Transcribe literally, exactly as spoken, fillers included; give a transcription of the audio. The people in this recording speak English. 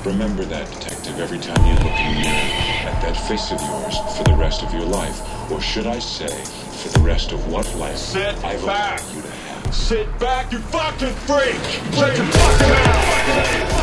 Remember that, detective, every time you look in the mirror at that face of yours for the rest of your life. Or should I say, for the rest of what life Sit I've back. allowed you to have. Sit back, you fucking freak! Shut your fucking mouth!